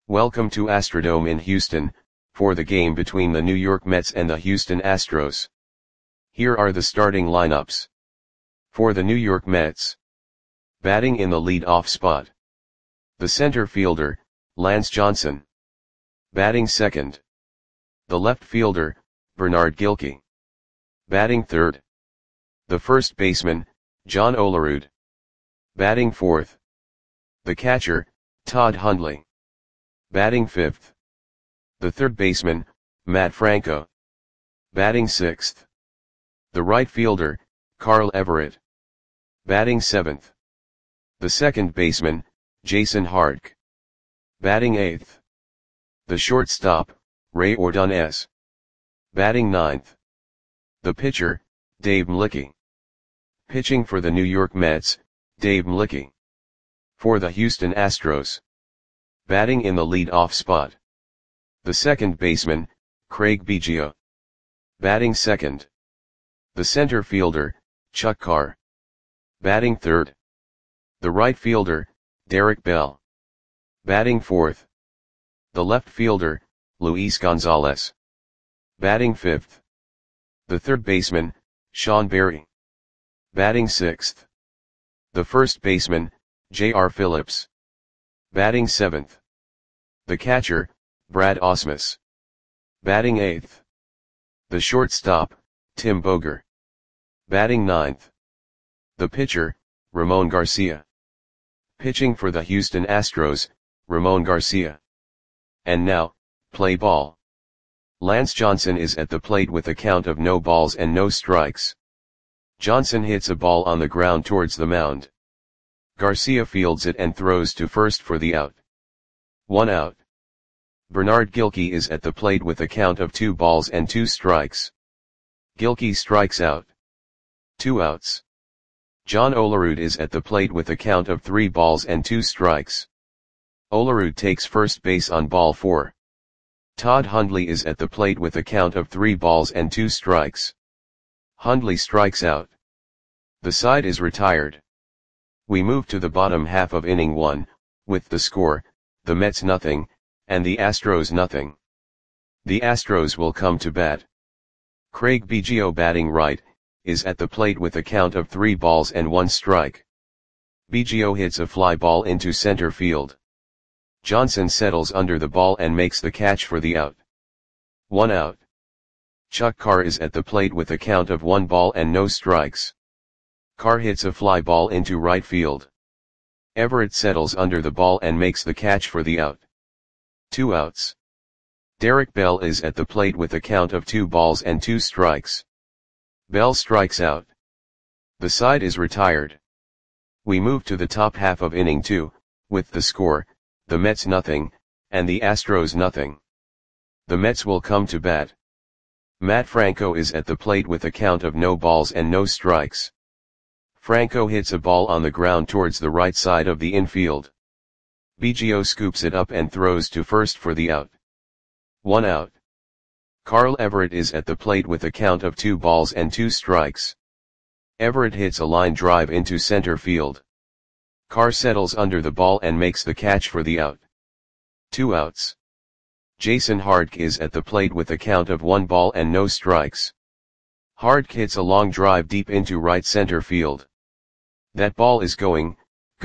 Welcome to Astrodome in Houston, for the game between the New York Mets and the Houston Astros. Here are the starting lineups. For the New York Mets. Batting in the lead-off spot. The center fielder, Lance Johnson. Batting second. The left fielder, Bernard Gilkey. Batting third. The first baseman, John Olerud. Batting fourth. The catcher, Todd Hundley. Batting fifth. The third baseman, Matt Franco. Batting sixth. The right fielder, Carl Everett. Batting seventh. The second baseman, Jason Hardke. Batting eighth. The shortstop, Ray Ordonez. Batting ninth. The pitcher, Dave Mlicki. Pitching for the New York Mets, Dave Mlicki. For the Houston Astros. Batting in the lead-off spot. The second baseman, Craig Biggio. Batting second. The center fielder, Chuck Carr. Batting third. The right fielder, Derek Bell. Batting fourth. The left fielder, Luis Gonzalez. Batting fifth. The third baseman, Sean Berry. Batting sixth. The first baseman, J.R. Phillips. Batting seventh. The catcher, Brad Ausmus. Batting eighth. The shortstop, Tim Boger. Batting ninth. The pitcher, Ramon Garcia. Pitching for the Houston Astros, Ramon Garcia. And now, play ball. Lance Johnson is at the plate with a count of no balls and no strikes. Johnson hits a ball on the ground towards the mound. Garcia fields it and throws to first for the out. 1 out. Bernard Gilkey is at the plate with a count of 2 balls and 2 strikes. Gilkey strikes out. 2 outs. John Olerud is at the plate with a count of 3 balls and 2 strikes. Olerud takes first base on ball 4. Todd Hundley is at the plate with a count of 3 balls and 2 strikes. Hundley strikes out. The side is retired. We move to the bottom half of inning 1, with the score, the Mets nothing, and the Astros nothing. The Astros will come to bat. Craig Biggio batting right, is at the plate with a count of 3 balls and 1 strike. Biggio hits a fly ball into center field. Johnson settles under the ball and makes the catch for the out. 1 out. Chuck Carr is at the plate with a count of 1 ball and no strikes. Carr hits a fly ball into right field. Everett settles under the ball and makes the catch for the out. 2 outs. Derek Bell is at the plate with a count of 2 balls and 2 strikes. Bell strikes out. The side is retired. We move to the top half of inning 2, with the score, the Mets nothing, and the Astros nothing. The Mets will come to bat. Matt Franco is at the plate with a count of no balls and no strikes. Franco hits a ball on the ground towards the right side of the infield. Biggio scoops it up and throws to first for the out. 1 out. Carl Everett is at the plate with a count of 2 balls and 2 strikes. Everett hits a line drive into center field. Carr settles under the ball and makes the catch for the out. 2 outs. Jason Hardke is at the plate with a count of 1 ball and no strikes. Hardke hits a long drive deep into right center field. That ball is gone.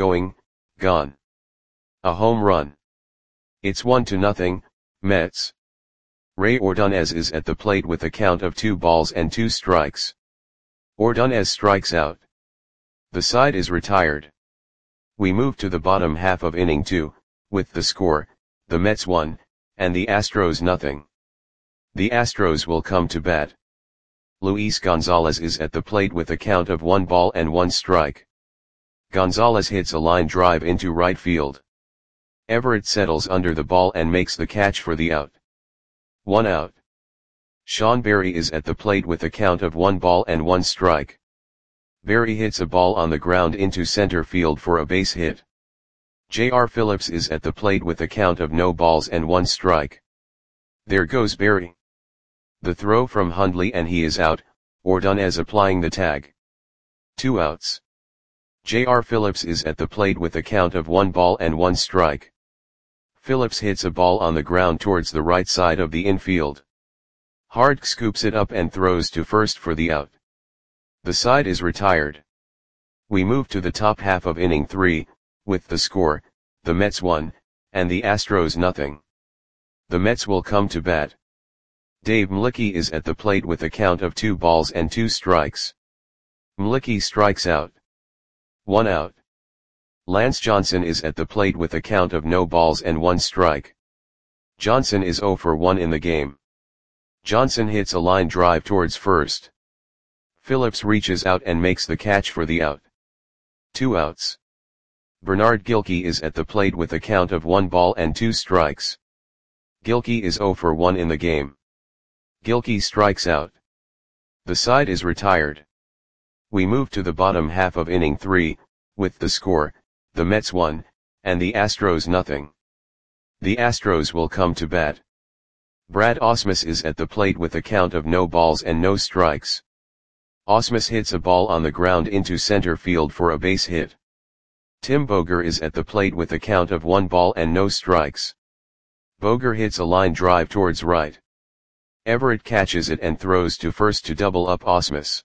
A home run. It's 1-0, Mets. Ray Ordonez is at the plate with a count of 2 balls and 2 strikes. Ordonez strikes out. The side is retired. We move to the bottom half of inning 2, with the score, the Mets 1, and the Astros nothing. The Astros will come to bat. Luis Gonzalez is at the plate with a count of 1 ball and 1 strike. Gonzalez hits a line drive into right field. Everett settles under the ball and makes the catch for the out. 1 out. Sean Berry is at the plate with a count of 1 ball and 1 strike. Berry hits a ball on the ground into center field for a base hit. J.R. Phillips is at the plate with a count of no balls and 1 strike. There goes Berry. The throw from Hundley and he is out, Ordonez applying the tag. 2 outs. J.R. Phillips is at the plate with a count of 1 ball and 1 strike. Phillips hits a ball on the ground towards the right side of the infield. Hardke scoops it up and throws to first for the out. The side is retired. We move to the top half of inning 3, with the score, the Mets 1, and the Astros nothing. The Mets will come to bat. Dave Mlicki is at the plate with a count of 2 balls and 2 strikes. Mlicki strikes out. 1 out. Lance Johnson is at the plate with a count of no balls and 1 strike. Johnson is 0 for 1 in the game. Johnson hits a line drive towards first. Phillips reaches out and makes the catch for the out. 2 outs. Bernard Gilkey is at the plate with a count of 1 ball and 2 strikes. Gilkey is 0 for 1 in the game. Gilkey strikes out. The side is retired. We move to the bottom half of inning 3, with the score, the Mets 1, and the Astros nothing. The Astros will come to bat. Brad Ausmus is at the plate with a count of no balls and no strikes. Ausmus hits a ball on the ground into center field for a base hit. Tim Boger is at the plate with a count of 1 ball and no strikes. Boger hits a line drive towards right. Everett catches it and throws to first to double up Ausmus.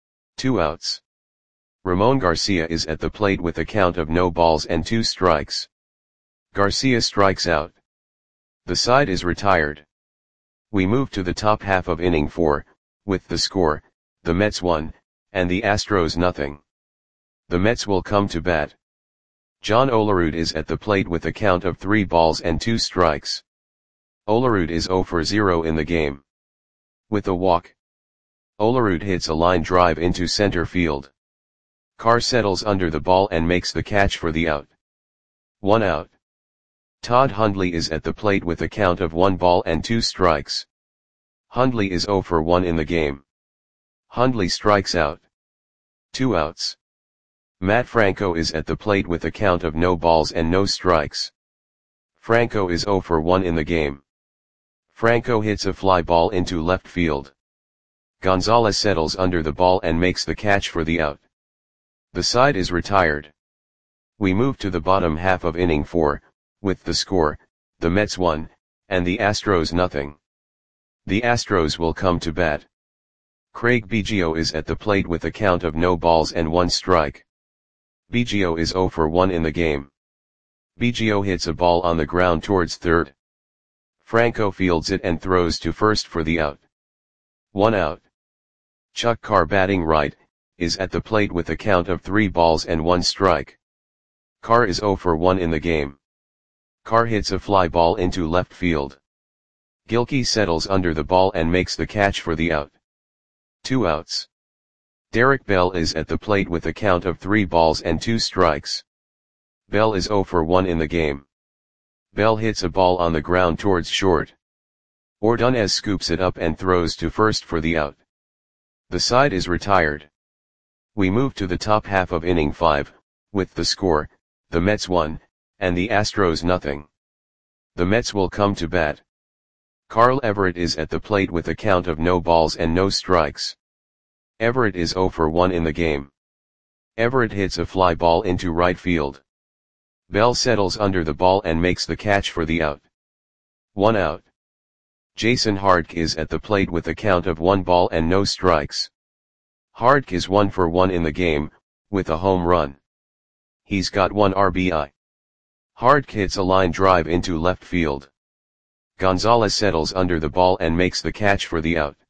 2 outs. Ramon Garcia is at the plate with a count of no balls and 2 strikes. Garcia strikes out. The side is retired. We move to the top half of inning 4, with the score, the Mets 1, and the Astros nothing. The Mets will come to bat. John Olerud is at the plate with a count of 3 balls and 2 strikes. Olerud is 0 for 0 in the game. With a walk. Olerud hits a line drive into center field. Carr settles under the ball and makes the catch for the out. 1 out. Todd Hundley is at the plate with a count of 1 ball and 2 strikes. Hundley is 0 for 1 in the game. Hundley strikes out. 2 outs. Matt Franco is at the plate with a count of no balls and no strikes. Franco is 0 for 1 in the game. Franco hits a fly ball into left field. Gonzalez settles under the ball and makes the catch for the out. The side is retired. We move to the bottom half of inning 4, with the score, the Mets 1, and the Astros nothing. The Astros will come to bat. Craig Biggio is at the plate with a count of no balls and 1 strike. Biggio is 0 for 1 in the game. Biggio hits a ball on the ground towards third. Franco fields it and throws to first for the out. 1 out. Chuck Carr, batting right, is at the plate with a count of 3 balls and 1 strike. Carr is 0 for 1 in the game. Carr hits a fly ball into left field. Gilkey settles under the ball and makes the catch for the out. 2 outs. Derek Bell is at the plate with a count of 3 balls and 2 strikes. Bell is 0 for 1 in the game. Bell hits a ball on the ground towards short. Ordonez scoops it up and throws to first for the out. The side is retired. We move to the top half of inning 5, with the score, the Mets 1, and the Astros nothing. The Mets will come to bat. Carl Everett is at the plate with a count of no balls and no strikes. Everett is 0 for 1 in the game. Everett hits a fly ball into right field. Bell settles under the ball and makes the catch for the out. 1 out. Jason Hardke is at the plate with a count of 1 ball and no strikes. Hardke is 1 for 1 in the game, with a home run. He's got 1 RBI. Hardke hits a line drive into left field. Gonzalez settles under the ball and makes the catch for the out.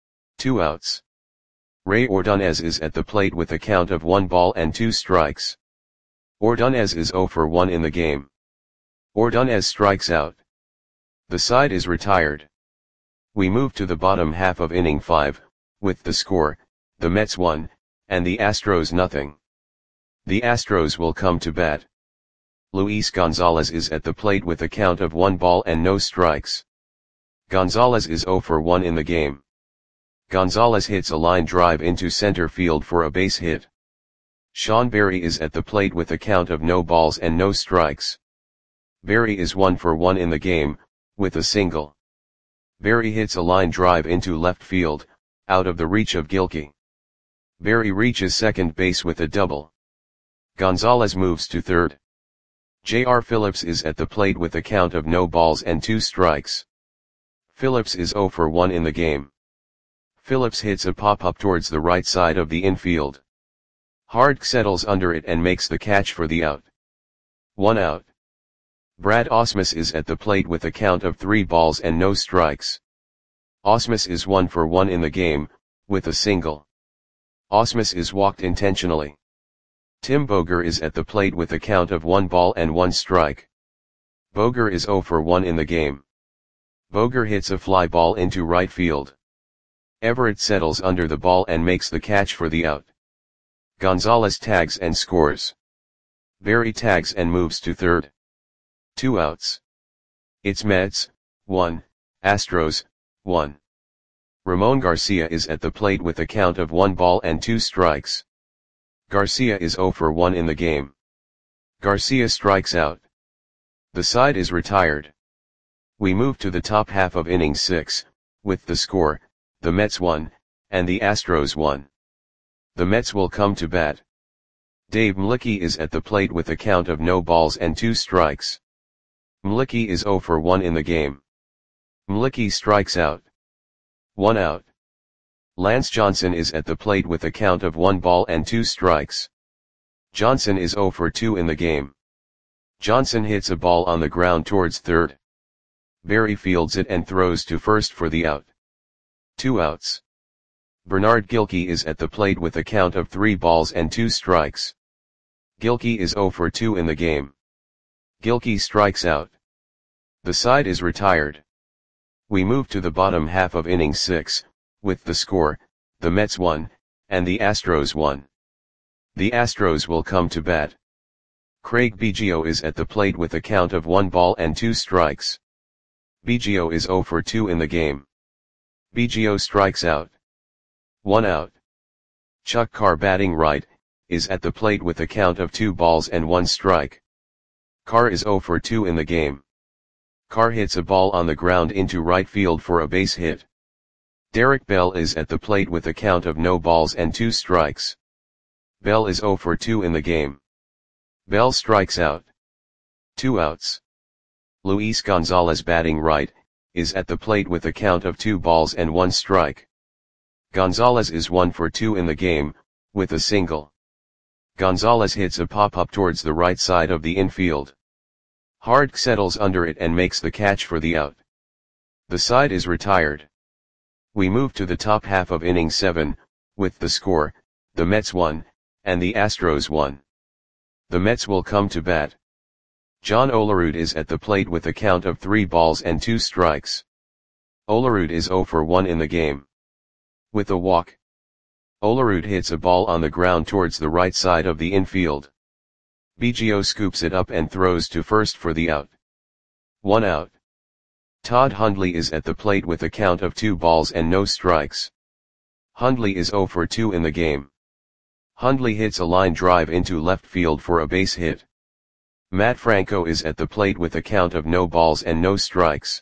2 outs. Ray Ordonez is at the plate with a count of 1 ball and 2 strikes. Ordonez is 0 for 1 in the game. Ordonez strikes out. The side is retired. We move to the bottom half of inning 5, with the score, the Mets 1, and the Astros nothing. The Astros will come to bat. Luis Gonzalez is at the plate with a count of 1 ball and no strikes. Gonzalez is 0 for 1 in the game. Gonzalez hits a line drive into center field for a base hit. Sean Berry is at the plate with a count of no balls and no strikes. Berry is 1 for 1 in the game, with a single. Berry hits a line drive into left field, out of the reach of Gilkey. Berry reaches second base with a double. Gonzalez moves to third. J.R. Phillips is at the plate with a count of no balls and 2 strikes. Phillips is 0 for 1 in the game. Phillips hits a pop-up towards the right side of the infield. Hardk settles under it and makes the catch for the out. 1 out. Brad Ausmus is at the plate with a count of 3 balls and no strikes. Ausmus is 1 for 1 in the game, with a single. Ausmus is walked intentionally. Tim Boger is at the plate with a count of 1 ball and 1 strike. Boger is 0 for 1 in the game. Boger hits a fly ball into right field. Everett settles under the ball and makes the catch for the out. Gonzalez tags and scores. Berry tags and moves to third. 2 outs. It's Mets, 1, Astros, 1. Ramon Garcia is at the plate with a count of 1 ball and 2 strikes. Garcia is 0 for 1 in the game. Garcia strikes out. The side is retired. We move to the top half of inning 6, with the score, the Mets 1, and the Astros 1. The Mets will come to bat. Dave Mlicki is at the plate with a count of no balls and 2 strikes. Mlicki is 0 for 1 in the game. Mlicki strikes out. 1 out. Lance Johnson is at the plate with a count of 1 ball and 2 strikes. Johnson is 0 for 2 in the game. Johnson hits a ball on the ground towards third. Berry fields it and throws to first for the out. 2 outs. Bernard Gilkey is at the plate with a count of 3 balls and 2 strikes. Gilkey is 0 for 2 in the game. Gilkey strikes out. The side is retired. We move to the bottom half of inning 6, with the score, the Mets 1, and the Astros 1. The Astros will come to bat. Craig Biggio is at the plate with a count of 1 ball and 2 strikes. Biggio is 0 for 2 in the game. Biggio strikes out. 1 out. Chuck Carr batting right, is at the plate with a count of 2 balls and 1 strike. Carr is 0 for 2 in the game. Carr hits a ball on the ground into right field for a base hit. Derek Bell is at the plate with a count of no balls and 2 strikes. Bell is 0 for 2 in the game. Bell strikes out. 2 outs. Luis Gonzalez batting right, is at the plate with a count of 2 balls and 1 strike. Gonzalez is 1 for 2 in the game, with a single. Gonzalez hits a pop-up towards the right side of the infield. Hardk settles under it and makes the catch for the out. The side is retired. We move to the top half of inning 7, with the score, the Mets 1, and the Astros 1. The Mets will come to bat. John Olerud is at the plate with a count of 3 balls and 2 strikes. Olerud is 0 for 1 in the game. With a walk. Olerud hits a ball on the ground towards the right side of the infield. Biggio scoops it up and throws to first for the out. 1 out. Todd Hundley is at the plate with a count of 2 balls and no strikes. Hundley is 0 for 2 in the game. Hundley hits a line drive into left field for a base hit. Matt Franco is at the plate with a count of no balls and no strikes.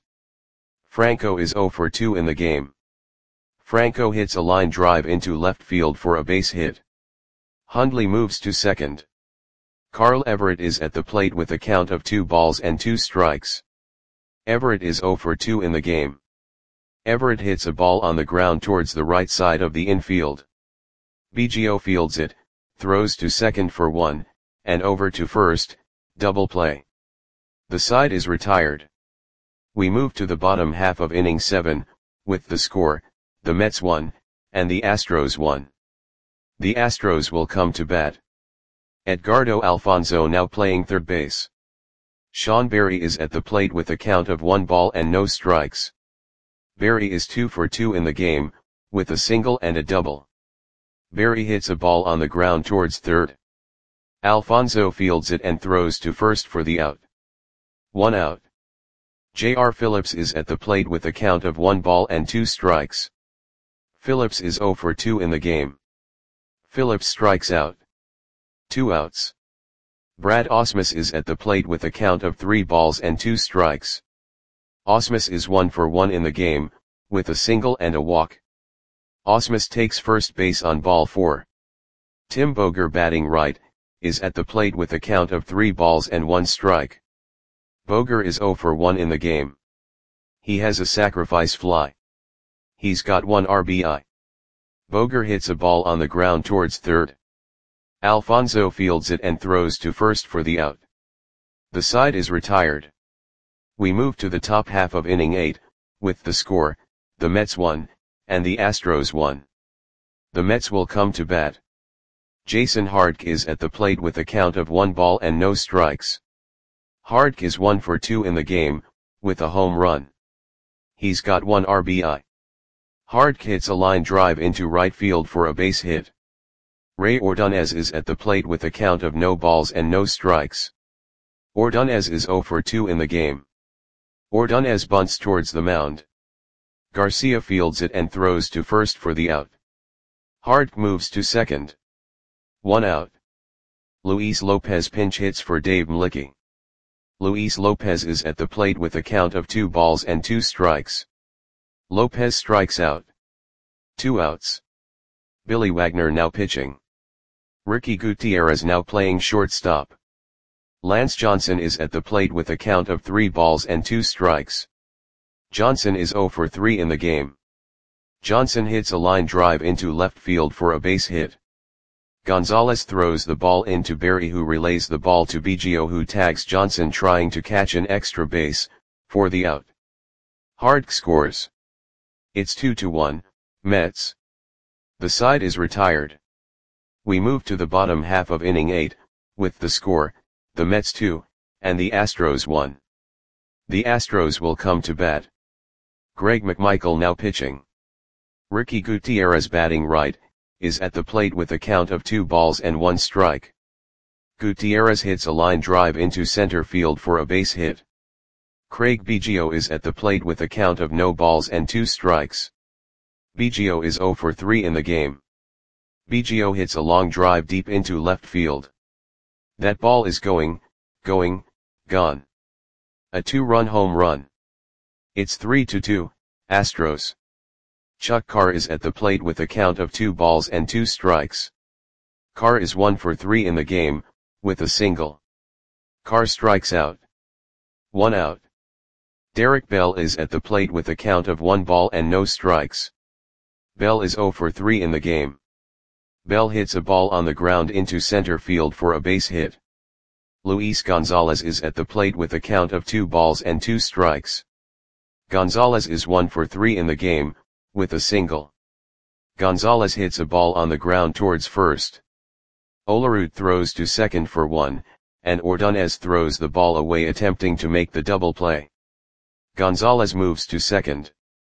Franco is 0 for 2 in the game. Franco hits a line drive into left field for a base hit. Hundley moves to second. Carl Everett is at the plate with a count of 2 balls and 2 strikes. Everett is 0 for 2 in the game. Everett hits a ball on the ground towards the right side of the infield. Biggio fields it, throws to second for 1, and over to first, double play. The side is retired. We move to the bottom half of inning 7, with the score, the Mets 1, and the Astros 1. The Astros will come to bat. Edgardo Alfonzo now playing third base. Sean Berry is at the plate with a count of 1 ball and no strikes. Berry is 2 for 2 in the game, with a single and a double. Berry hits a ball on the ground towards third. Alfonzo fields it and throws to first for the out. 1 out. J.R. Phillips is at the plate with a count of 1 ball and 2 strikes. Phillips is 0 for 2 in the game. Phillips strikes out. 2 outs. Brad Ausmus is at the plate with a count of 3 balls and 2 strikes. Ausmus is 1 for 1 in the game, with a single and a walk. Ausmus takes first base on ball 4. Tim Boger batting right, is at the plate with a count of 3 balls and 1 strike. Boger is 0 for 1 in the game. He has a sacrifice fly. He's got 1 RBI. Boger hits a ball on the ground towards third. Alfonso fields it and throws to first for the out. The side is retired. We move to the top half of inning 8, with the score, the Mets 1, and the Astros 1. The Mets will come to bat. Jason Hardtke is at the plate with a count of 1 ball and no strikes. Hardtke is 1 for 2 in the game, with a home run. He's got 1 RBI. Hardtke hits a line drive into right field for a base hit. Ray Ordonez is at the plate with a count of no balls and no strikes. Ordonez is 0 for 2 in the game. Ordonez bunts towards the mound. Garcia fields it and throws to first for the out. Hardtke moves to second. 1 out. Luis Lopez pinch hits for Dave Mlicki. Luis Lopez is at the plate with a count of 2 balls and 2 strikes. Lopez strikes out. 2 outs. Billy Wagner now pitching. Ricky Gutierrez now playing shortstop. Lance Johnson is at the plate with a count of 3 balls and 2 strikes. Johnson is 0 for 3 in the game. Johnson hits a line drive into left field for a base hit. Gonzalez throws the ball into Berry, who relays the ball to Biggio, who tags Johnson trying to catch an extra base, for the out. Hardtke scores. It's 2-1, Mets. The side is retired. We move to the bottom half of inning 8, with the score, the Mets 2, and the Astros 1. The Astros will come to bat. Greg McMichael now pitching. Ricky Gutierrez batting right, is at the plate with a count of 2 balls and 1 strike. Gutierrez hits a line drive into center field for a base hit. Craig Biggio is at the plate with a count of no balls and 2 strikes. Biggio is 0 for 3 in the game. Biggio hits a long drive deep into left field. That ball is gone. A 2-run home run. It's 3-2, Astros. Chuck Carr is at the plate with a count of 2 balls and 2 strikes. Carr is 1 for 3 in the game, with a single. Carr strikes out. 1 out. Derek Bell is at the plate with a count of 1 ball and no strikes. Bell is 0 for 3 in the game. Bell hits a ball on the ground into center field for a base hit. Luis Gonzalez is at the plate with a count of 2 balls and 2 strikes. Gonzalez is 1 for 3 in the game, with a single. Gonzalez hits a ball on the ground towards first. Olerud throws to second for 1, and Ordonez throws the ball away attempting to make the double play. Gonzalez moves to second.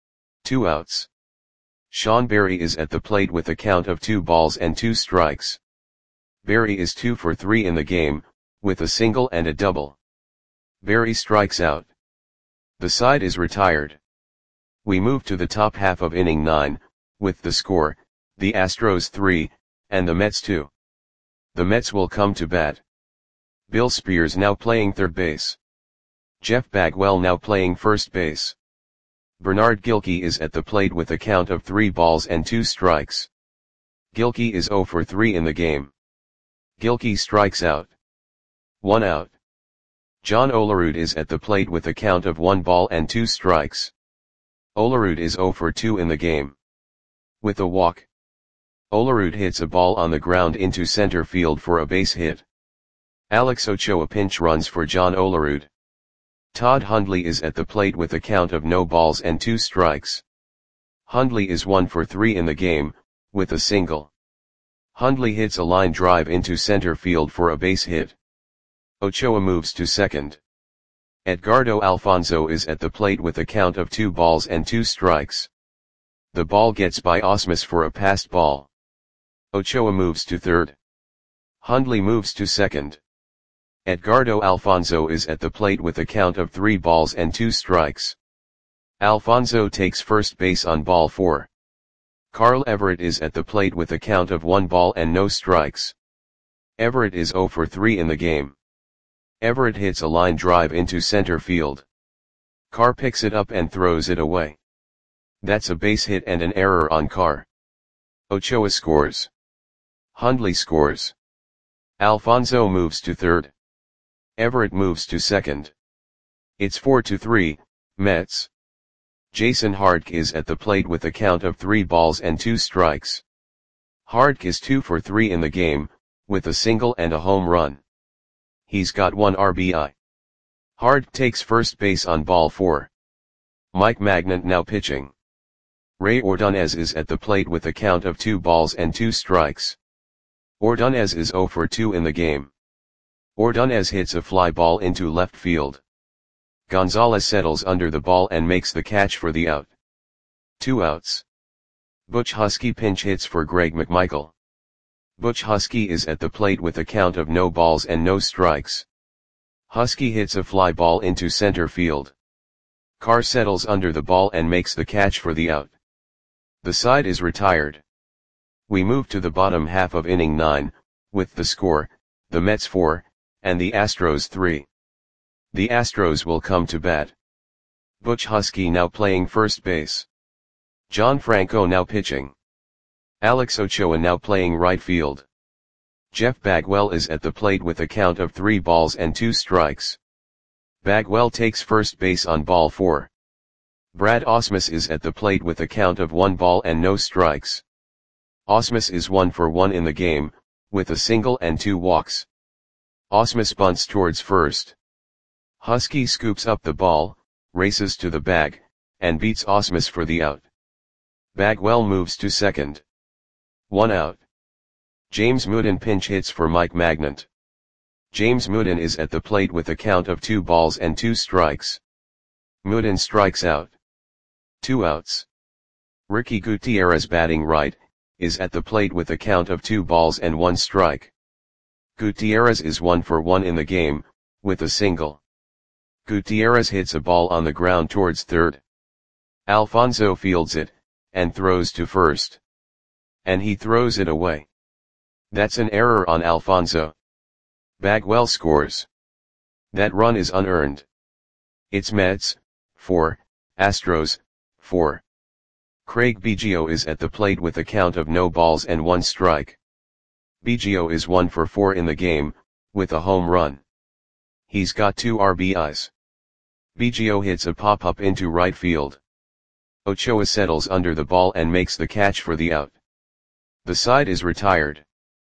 2 outs. Sean Berry is at the plate with a count of 2 balls and 2 strikes. Berry is 2 for 3 in the game, with a single and a double. Berry strikes out. The side is retired. We move to the top half of inning 9, with the score, the Astros 3, and the Mets 2. The Mets will come to bat. Bill Spears now playing third base. Jeff Bagwell now playing first base. Bernard Gilkey is at the plate with a count of 3 balls and 2 strikes. Gilkey is 0 for 3 in the game. Gilkey strikes out. 1 out. John Olerud is at the plate with a count of 1 ball and 2 strikes. Olerud is 0 for 2 in the game. With a walk. Olerud hits a ball on the ground into center field for a base hit. Alex Ochoa pinch runs for John Olerud. Todd Hundley is at the plate with a count of no balls and 2 strikes. Hundley is 1 for 3 in the game, with a single. Hundley hits a line drive into center field for a base hit. Ochoa moves to second. Edgardo Alfonzo is at the plate with a count of 2 balls and 2 strikes. The ball gets by Osmus for a passed ball. Ochoa moves to third. Hundley moves to second. Edgardo Alfonzo is at the plate with a count of 3 balls and 2 strikes. Alfonzo takes first base on ball 4. Carl Everett is at the plate with a count of 1 ball and no strikes. Everett is 0 for 3 in the game. Everett hits a line drive into center field. Carr picks it up and throws it away. That's a base hit and an error on Carr. Ochoa scores. Hundley scores. Alfonso moves to third. Everett moves to second. It's 4-3, Mets. Jason Hardtke is at the plate with a count of 3 balls and 2 strikes. Hardtke is 2 for 3 in the game, with a single and a home run. He's got 1 RBI. Hardtke takes first base on ball 4. Mike Magnant now pitching. Ray Ordonez is at the plate with a count of 2 balls and 2 strikes. Ordonez is 0 for 2 in the game. Ordonez hits a fly ball into left field. Gonzalez settles under the ball and makes the catch for the out. 2 outs. Butch Husky pinch hits for Greg McMichael. Butch Husky is at the plate with a count of no balls and no strikes. Husky hits a fly ball into center field. Carr settles under the ball and makes the catch for the out. The side is retired. We move to the bottom half of inning 9, with the score, the Mets 4, and the Astros 3. The Astros will come to bat. Butch Husky now playing first base. John Franco now pitching. Alex Ochoa now playing right field. Jeff Bagwell is at the plate with a count of 3 balls and 2 strikes. Bagwell takes first base on ball 4. Brad Ausmus is at the plate with a count of 1 ball and no strikes. Ausmus is 1 for 1 in the game, with a single and 2 walks. Ausmus bunts towards first. Husky scoops up the ball, races to the bag, and beats Ausmus for the out. Bagwell moves to second. 1 out. James Mooden pinch hits for Mike Magnant. James Mooden is at the plate with a count of 2 balls and 2 strikes. Mooden strikes out. 2 outs. Ricky Gutierrez batting right, is at the plate with a count of 2 balls and 1 strike. Gutierrez is 1 for 1 in the game, with a single. Gutierrez hits a ball on the ground towards third. Alfonso fields it, and throws to first. And he throws it away. That's an error on Alfonso. Bagwell scores. That run is unearned. It's Mets, 4, Astros, 4. Craig Biggio is at the plate with a count of no balls and 1 strike. Biggio is 1 for 4 in the game, with a home run. He's got 2 RBIs. Biggio hits a pop-up into right field. Ochoa settles under the ball and makes the catch for the out. The side is retired.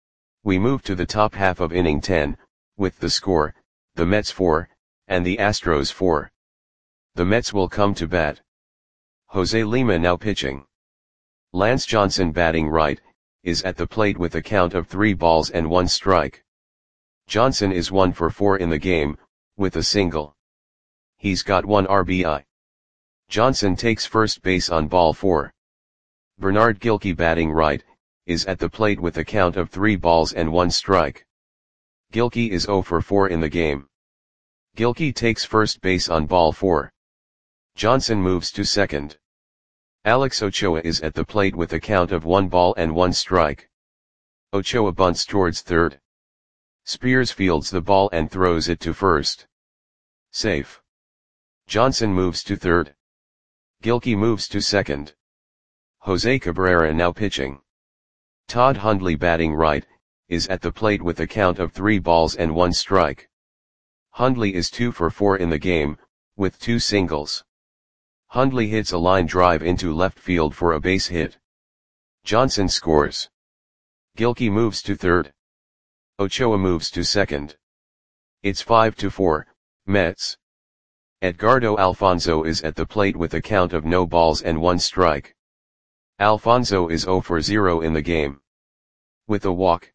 We move to the top half of inning 10, with the score, the Mets 4, and the Astros 4. The Mets will come to bat. Jose Lima now pitching. Lance Johnson batting right, is at the plate with a count of 3 balls and 1 strike. Johnson is 1 for 4 in the game, with a single. He's got 1 RBI. Johnson takes first base on ball 4. Bernard Gilkey batting right, is at the plate with a count of 3 balls and 1 strike. Gilkey is 0 for 4 in the game. Gilkey takes first base on ball 4. Johnson moves to second. Alex Ochoa is at the plate with a count of 1 ball and 1 strike. Ochoa bunts towards third. Spears fields the ball and throws it to first. Safe. Johnson moves to third. Gilkey moves to second. Jose Cabrera now pitching. Todd Hundley batting right, is at the plate with a count of 3 balls and 1 strike. Hundley is 2 for 4 in the game, with 2 singles. Hundley hits a line drive into left field for a base hit. Johnson scores. Gilkey moves to third. Ochoa moves to second. It's 5-4, Mets. Edgardo Alfonso is at the plate with a count of no balls and 1 strike. Alfonso is 0 for 0 in the game. With a walk.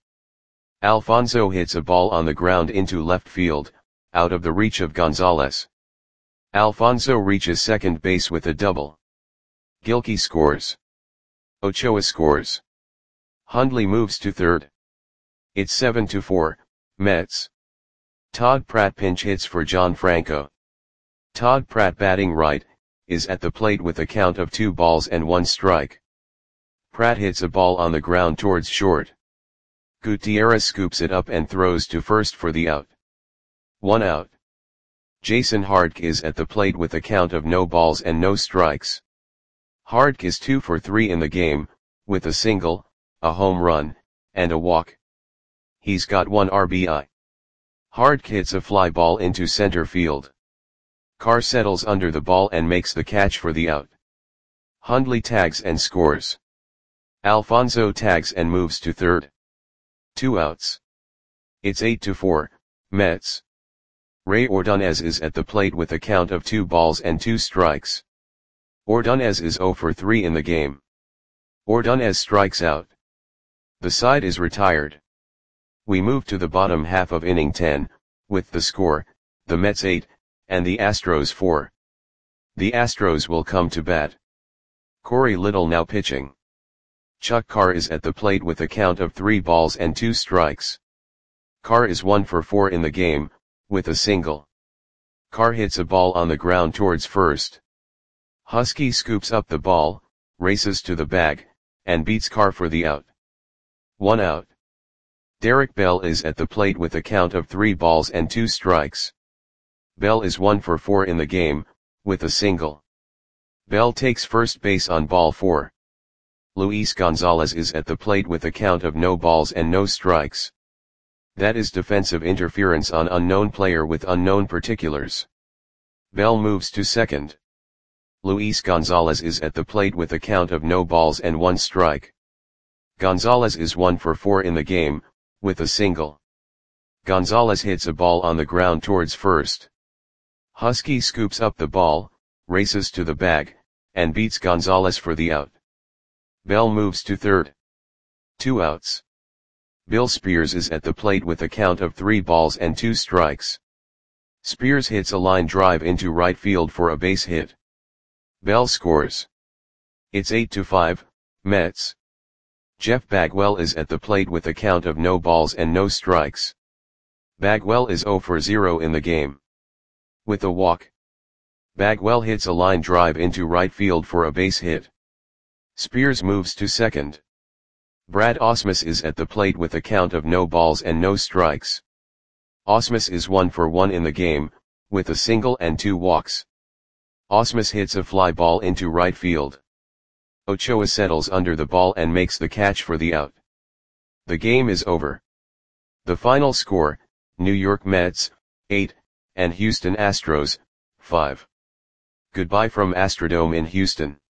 Alfonso hits a ball on the ground into left field, out of the reach of Gonzalez. Alfonso reaches second base with a double. Gilkey scores. Ochoa scores. Hundley moves to third. It's 7-4, Mets. Todd Pratt pinch hits for John Franco. Todd Pratt batting right, is at the plate with a count of 2 balls and 1 strike. Pratt hits a ball on the ground towards short. Gutierrez scoops it up and throws to first for the out. 1 out. Jason Hardtke is at the plate with a count of no balls and no strikes. Hardtke is 2 for 3 in the game, with a single, a home run, and a walk. he's got 1 RBI. Hard hits a fly ball into center field. Carr settles under the ball and makes the catch for the out. Hundley tags and scores. Alfonso tags and moves to third. 2 outs. It's 8-4, Mets. Ray Ordonez is at the plate with a count of 2 balls and 2 strikes. Ordonez is 0 for 3 in the game. Ordonez strikes out. The side is retired. We move to the bottom half of inning 10, with the score, the Mets 8, and the Astros 4. The Astros will come to bat. Corey Little now pitching. Chuck Carr is at the plate with a count of 3 balls and 2 strikes. Carr is 1 for 4 in the game, with a single. Carr hits a ball on the ground towards first. Husky scoops up the ball, races to the bag, and beats Carr for the out. 1 out. Derek Bell is at the plate with a count of 3 balls and 2 strikes. Bell is 1 for 4 in the game, with a single. Bell takes first base on ball 4. Luis Gonzalez is at the plate with a count of no balls and no strikes. That is defensive interference on unknown player with unknown particulars. Bell moves to second. Luis Gonzalez is at the plate with a count of no balls and 1 strike. Gonzalez is 1 for 4 in the game, with a single. Gonzalez hits a ball on the ground towards first. Husky scoops up the ball, races to the bag, and beats Gonzalez for the out. Bell moves to third. 2 outs. Bill Spears is at the plate with a count of 3 balls and 2 strikes. Spears hits a line drive into right field for a base hit. Bell scores. It's 8-5, Mets. Jeff Bagwell is at the plate with a count of no balls and no strikes. Bagwell is 0 for 0 in the game. With a walk. Bagwell hits a line drive into right field for a base hit. Spears moves to second. Brad Ausmus is at the plate with a count of no balls and no strikes. Ausmus is 1 for 1 in the game, with a single and 2 walks. Ausmus hits a fly ball into right field. Ochoa settles under the ball and makes the catch for the out. The game is over. The final score, New York Mets, 8, and Houston Astros, 5. Goodbye from Astrodome in Houston.